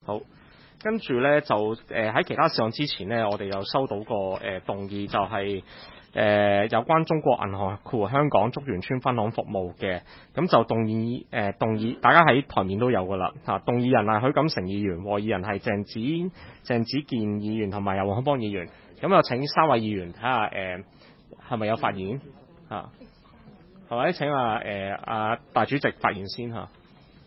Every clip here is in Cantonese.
好。跟住咧就喺其他事項之前咧，我哋有收到個動議，就係有關中國銀行括弧香港竹園村分行服務嘅，咁就動議，大家喺台面都有噶啦嚇。動議人係許錦成議員，和議人係鄭子健議員同埋由黃康邦議員。咁就請三位議員睇下係咪有發言嚇？係咪請阿大主席發言先嚇？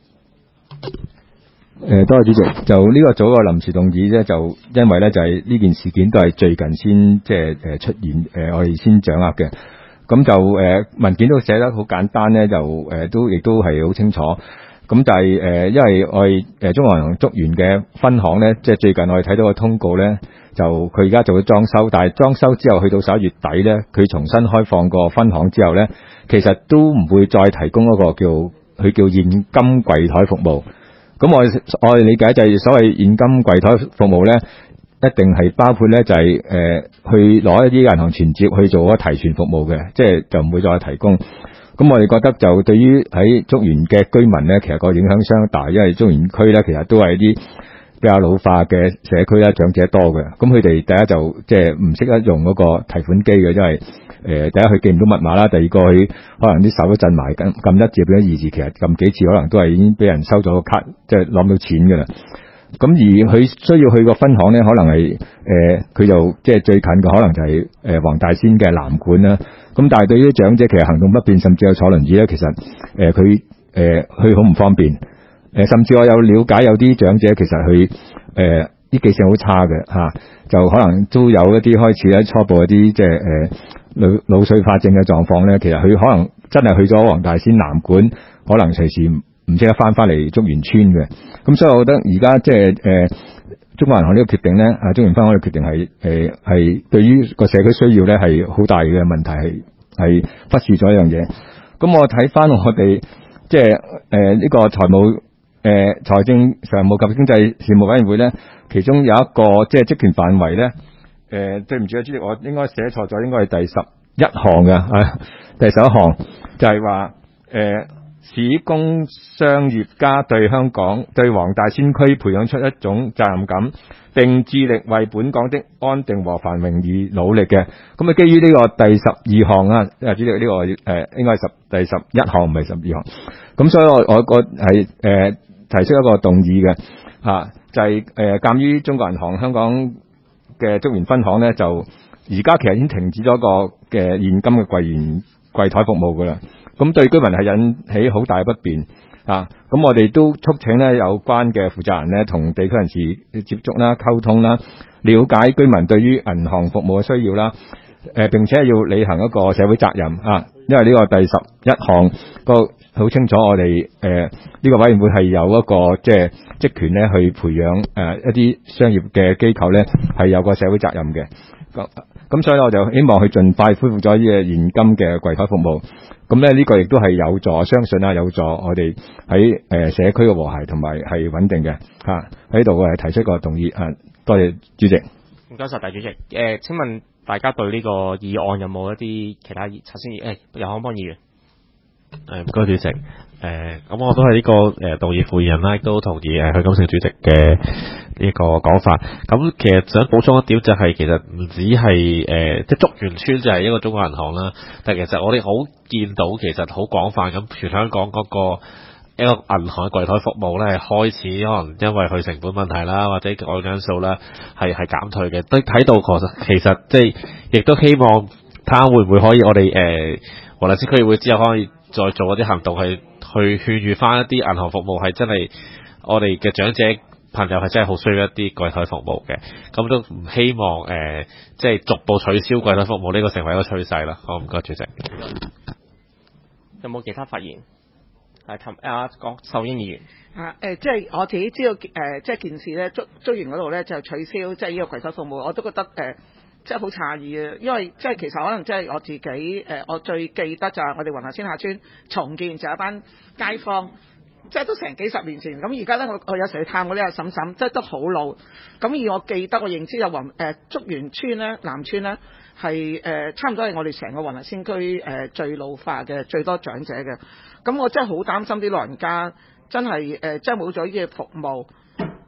多謝主席。就呢個做個臨時動議咧，就因為咧就係呢件事件都係最近先即係出現，我哋先掌握嘅。咁就文件都寫得好簡單咧，就亦都係好清楚。咁就係因為我哋中國銀行竹園嘅分行咧，即係最近我哋睇到個通告咧，就佢而家做咗裝修，但係裝修之後去到11月底咧，佢重新開放個分行之後咧，其實都唔會再提供一個佢叫現金櫃台服務。咁我哋理解就係所謂現金櫃台服務咧，一定係包括咧就係去攞一啲銀行存摺去做嗰提存服務嘅，即係就唔會再提供。咁我哋覺得就對於喺竹園嘅居民咧，其實個影響相當大，因為竹園區咧其實都係啲比較老化嘅社區啦，長者多嘅。咁佢哋第一就即係唔識得用嗰個提款機嘅，因為第一佢記唔到密碼啦，第二個佢可能啲手都震埋，撳一字變咗二字，其實撳幾次可能都係已經俾人收咗個卡，即係攞到錢㗎啦。咁而佢需要去個分行咧，可能係佢就即係最近嘅可能就係黃大仙嘅南館啦。咁但係對於啲長者其實行動不便，甚至有坐輪椅咧，其實佢去好唔方便。甚至我有了解有啲長者其實佢啲記性好差嘅嚇，就可能都有一啲開始咧初步一啲即係腦髓化症嘅狀況咧。其實佢可能真係去咗黃大仙南館，可能隨時唔識得翻嚟竹園村嘅。咁所以我覺得而家即係中國銀行呢個決定咧，竹園分行嘅決定係對於個社區需要咧係好大嘅問題，係忽視咗一樣嘢。咁我睇翻我哋即係呢個財政常務及經濟事務委員會咧，其中有一個即係職權範圍咧，對唔住啊，主席，我應該寫錯咗，應該係第11項嘅，第11項就係話使工商業家對香港對黃大仙區培養出一種責任感，並致力為本港的安定和繁榮而努力嘅。咁啊，基於呢個第12項啊，主席呢個應該係第11項，唔係12項。咁所以我係提出一個動議嘅就係鑑於中國銀行香港嘅竹園分行咧，就而家其實已經停止咗個嘅現金嘅櫃台服務噶啦。咁對居民係引起好大嘅不便咁我哋都促請咧有關嘅負責人咧同地區人士接觸啦、溝通啦，了解居民對於銀行服務嘅需要啦，並且要履行一個社會責任因為呢個第11項個好清楚，我哋呢個委員會係有一個即係職權咧去培養一啲商業嘅機構咧係有個社會責任嘅。咁所以我就希望佢盡快恢復咗呢個現金嘅櫃台服務。咁咧呢個亦都係有助，相信有助我哋喺社區嘅和諧同埋係穩定嘅喺度提出個動議多謝主席。 唔該晒，大主席。請問大家對呢個議案有冇一啲其他首先由康邦議員。 唔該主席。咁我都係呢個動議附議人啦，亦都同意許錦成主席嘅呢個講法。咁其實想補充一點就係，其實唔止係即係竹園村就係一個中國銀行啦，但其實我哋好見到其實好廣泛咁，全香港嗰個一個銀行嘅櫃台服務咧，開始可能因為佢成本問題啦，或者各樣因素啦，係減退嘅。都睇到其實即係亦都希望睇下會唔會可以我哋黃大仙區議會之後可以再做一啲行動去勸喻翻一啲銀行服務係真係我哋嘅長者朋友係真係好需要一啲櫃台服務嘅，咁都唔希望即係逐步取消櫃台服務呢個成為一個趨勢啦。好，唔該主席。 有冇其他發言？郭秀英議員。 即係我自己知道即係件事咧，竹園嗰度咧就取消即係呢個櫃台服務，我都覺得即係好詫異嘅，因為即係其實可能即係我自己我最記得就係我哋黃大仙下村重建就有一班街坊，即係都成幾十年前。咁而家咧我有時去探嗰啲阿嬸嬸，即係都好老。咁而我記得我認知有竹園村咧、南村咧係差唔多係我哋成個黃大仙區最老化嘅、最多長者嘅。咁我真係好擔心啲老人家真係即係冇咗呢啲服務。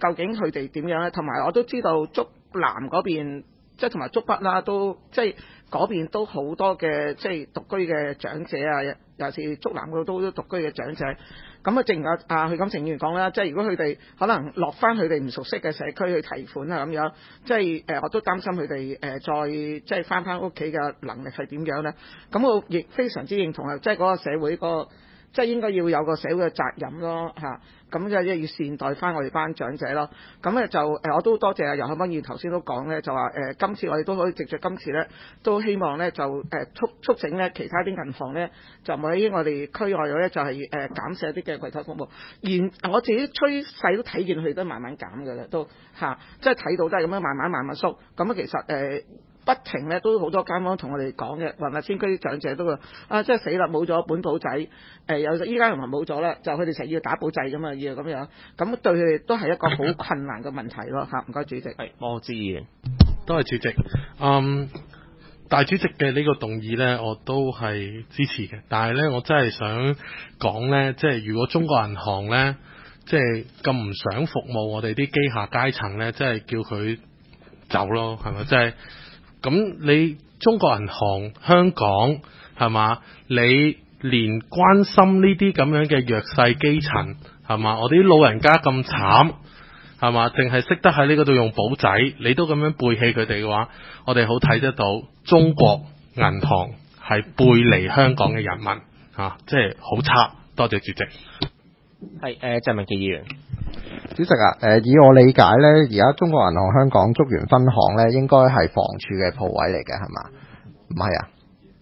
究竟佢哋點樣咧？同埋我都知道竹南嗰邊，即係同埋竹北啦，都即係嗰邊都好多嘅即係獨居嘅長者啊，尤其是竹南嗰度都獨居嘅長者。咁啊，正如許錦成議員講啦，即係如果佢哋可能落翻佢哋唔熟悉嘅社區去提款啊咁樣，即係我都擔心佢哋再即係翻屋企嘅能力係點樣咧？咁我亦非常之認同啊，即係嗰個社會即係應該要有個社會嘅責任咯嚇，咁就要善待翻我哋班長者咯。咁咧就我都多謝啊游漢斌議員頭先都講咧，就話今次我哋都可以藉著今次咧，都希望咧就促請咧其他啲銀行咧，就喺我哋區外咧就係減少一啲嘅櫃台服務。而我自己趨勢都睇見佢都慢慢減嘅啦，都嚇，即係睇到都係咁樣慢慢縮。咁其實不停咧都好多街坊同我哋講嘅，雲立先區啲長者都話即係死啦，冇咗本簿仔，有依家銀行冇咗啦，就佢哋成日要打簿仔㗎嘛，要咁樣，咁對佢哋都係一個好困難嘅問題咯嚇。唔該主席。係柯志議員， 多謝主席。大主席嘅呢個動議呢，我都係支持嘅。但係呢，我真係想講呢，即係如果中國銀行呢，即係咁唔想服務我哋啲基下階層呢，即係叫佢走咯，係咪？即係咁，你中國銀行香港係嘛？你連關心呢啲咁樣嘅弱勢基層係嘛？我哋啲老人家咁慘係嘛？淨係識得喺呢個度用簿仔，你都咁樣背棄佢哋嘅話，我哋好睇得到中國銀行係背離香港嘅人民即係好差。多謝主席。 係鄭文傑議員。 主席啊，以我理解咧，而家中國銀行香港竹園分行咧，應該係房署嘅鋪位嚟嘅，係嘛？唔係啊？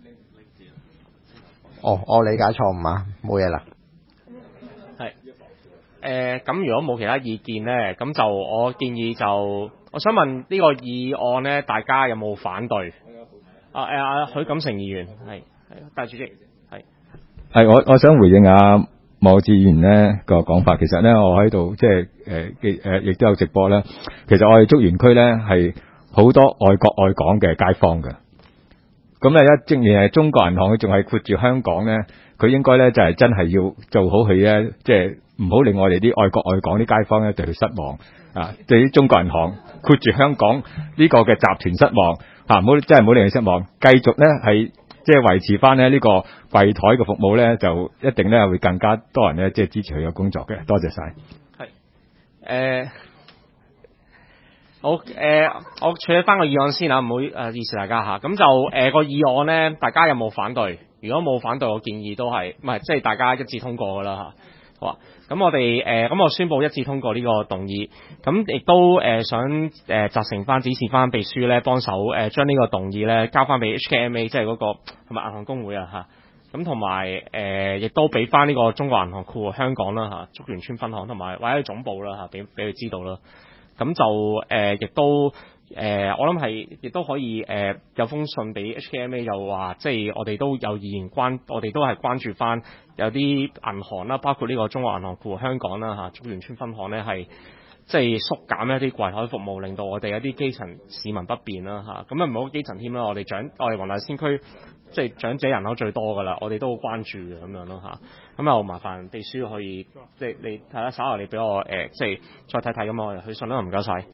我理解錯誤啊，冇嘢啦。 係咁如果冇其他意見咧，咁就我建議就，我想問呢個議案咧，大家有冇反對？許錦成議員係大主席係我想回應下莫志議員咧個講法。其實咧我喺度即係亦都有直播咧。其實我哋竹園區咧係好多愛國愛港嘅街坊嘅。咁咧正如係中國銀行，佢仲係括住香港咧，佢應該咧就係真係要做好佢咧，即係唔好令我哋啲愛國愛港啲街坊咧對佢失望啊！對於中國銀行括住香港呢個嘅集團失望唔好真係唔好令佢失望，繼續咧係即係維持翻咧呢個櫃台嘅服務咧，就一定咧會更加多人咧即係支持佢嘅工作嘅。多謝晒。 係好我處理翻個議案先唔好意思大家嚇。咁就個議案咧，大家有冇反對？如果冇反對，我建議都係唔係即係大家一致通過噶啦嚇。好啊，咁我哋咁我宣布一致通過呢個動議。咁亦都想責成翻指示翻秘書咧，幫手將呢個動議咧交翻俾 HKMA， 即係嗰個同埋銀行公會啊嚇。咁同埋亦都俾翻呢個中國銀行庫香港啦嚇，竹園村分行同埋或者總部啦嚇，俾佢知道啦。咁就亦都我諗係亦都可以有封信俾 HKMA， 又話即係我哋都有議員我哋都係關注翻有啲銀行啦，包括呢個中國銀行庫香港啦嚇，竹園村分行咧係即係縮減一啲櫃台服務，令到我哋一啲基層市民不便啦嚇。咁唔好基層添啦，我哋黃大仙區即係長者人口最多噶啦，我哋都好關注嘅咁樣咯嚇。咁又麻煩秘書可以即係你睇下稍後你俾我即係再睇睇咁我去信啦，唔該晒。